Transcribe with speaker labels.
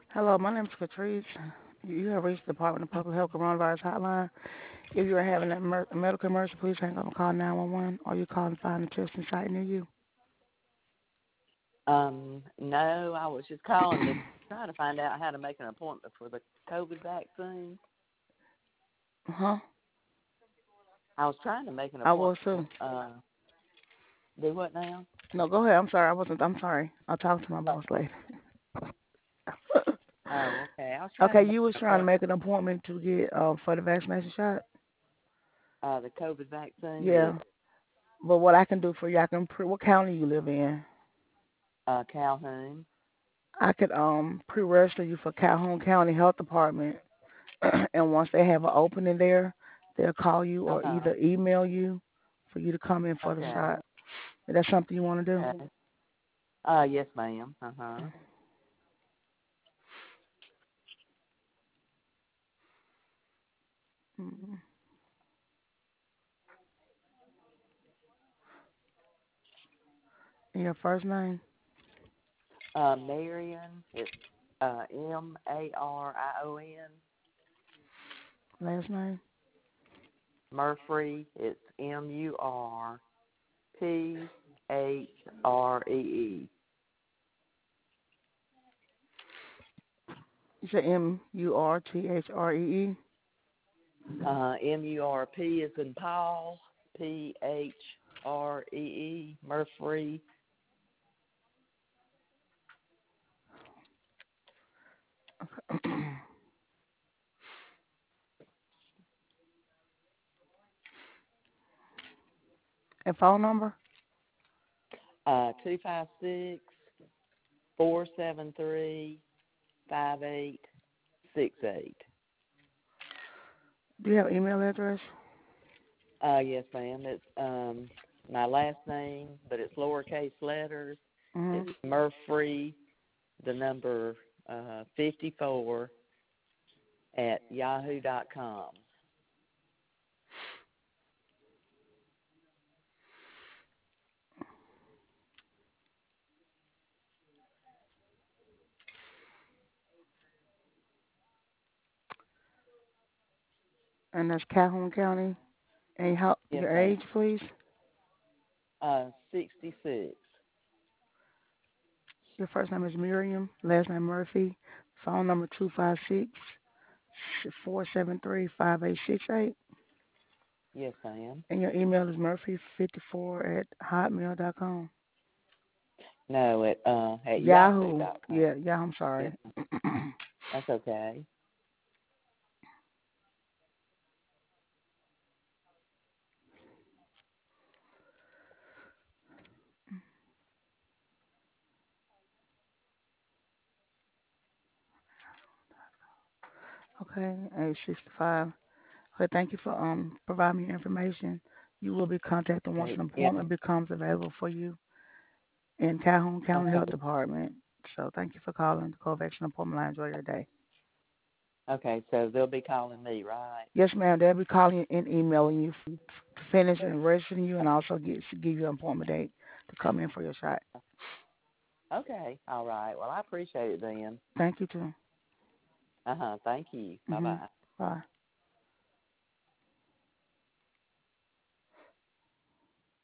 Speaker 1: Hello, my name is Catrice. You have reached the Department of Public Health Coronavirus Hotline. If you are having a medical emergency, please hang up and call 911 or you call and find a testing site near you.
Speaker 2: No, I was just calling to try to find out how to make an appointment for the COVID vaccine.
Speaker 1: Huh?
Speaker 2: I was trying to make an
Speaker 1: I was
Speaker 2: appointment.
Speaker 1: too.
Speaker 2: Do what now?
Speaker 1: No, go ahead. I'm sorry. I'm sorry. I'll talk to my boss later.
Speaker 2: Oh, okay. I was trying
Speaker 1: Okay,
Speaker 2: to make
Speaker 1: you was
Speaker 2: an
Speaker 1: trying to
Speaker 2: appointment
Speaker 1: make an appointment to get for the vaccination shot?
Speaker 2: the COVID vaccine.
Speaker 1: Yeah.
Speaker 2: Yes,
Speaker 1: But what I can do for you, what county you live in?
Speaker 2: Calhoun.
Speaker 1: I could pre-register you for Calhoun County Health Department, and once they have an opening there, they'll call you
Speaker 2: Uh
Speaker 1: or
Speaker 2: huh.
Speaker 1: either email you for you to come in for the
Speaker 2: Okay.
Speaker 1: shot. Is that something you want to do?
Speaker 2: Okay. Yes, ma'am. Uh huh.
Speaker 1: Mm. And your first name,
Speaker 2: Marion. It's Marion.
Speaker 1: last name,
Speaker 2: Murphree. It's Murphree.
Speaker 1: you said Murthree.
Speaker 2: MURP is in Paul. Phree. Murphree.
Speaker 1: And phone number?
Speaker 2: 256-473-5868.
Speaker 1: Do you have email address?
Speaker 2: Yes, ma'am. It's my last name, but it's lowercase letters.
Speaker 1: Mm-hmm.
Speaker 2: It's Murphree, the number 54 at yahoo.com.
Speaker 1: And that's Calhoun County. And
Speaker 2: Yes,
Speaker 1: your
Speaker 2: ma'am.
Speaker 1: age, please?
Speaker 2: 66.
Speaker 1: Your first name is Miriam, last name Murphy. Phone number 256-473-5868.
Speaker 2: Yes, ma'am.
Speaker 1: And your email is murphy54@hotmail.com.
Speaker 2: No, at
Speaker 1: Yahoo.
Speaker 2: yahoo.com.
Speaker 1: Yeah, yeah, I'm
Speaker 2: Yes,
Speaker 1: sorry.
Speaker 2: that's okay.
Speaker 1: Okay, age 65. Okay, thank you for providing me your information. You will be contacted once
Speaker 2: Okay.
Speaker 1: an
Speaker 2: Yeah.
Speaker 1: appointment becomes available for you in Calhoun County
Speaker 2: Okay.
Speaker 1: Health Department. So thank you for calling the COVID appointment line. Enjoy your day.
Speaker 2: Okay. So they'll be calling me, right?
Speaker 1: Yes, ma'am. They'll be calling you and emailing you to finish and registering you, and also give you an appointment date to come in for your shot.
Speaker 2: Okay. All right. Well, I appreciate it then.
Speaker 1: Thank you too.
Speaker 2: Thank you. Bye
Speaker 1: Mhm.
Speaker 2: bye.
Speaker 1: Bye.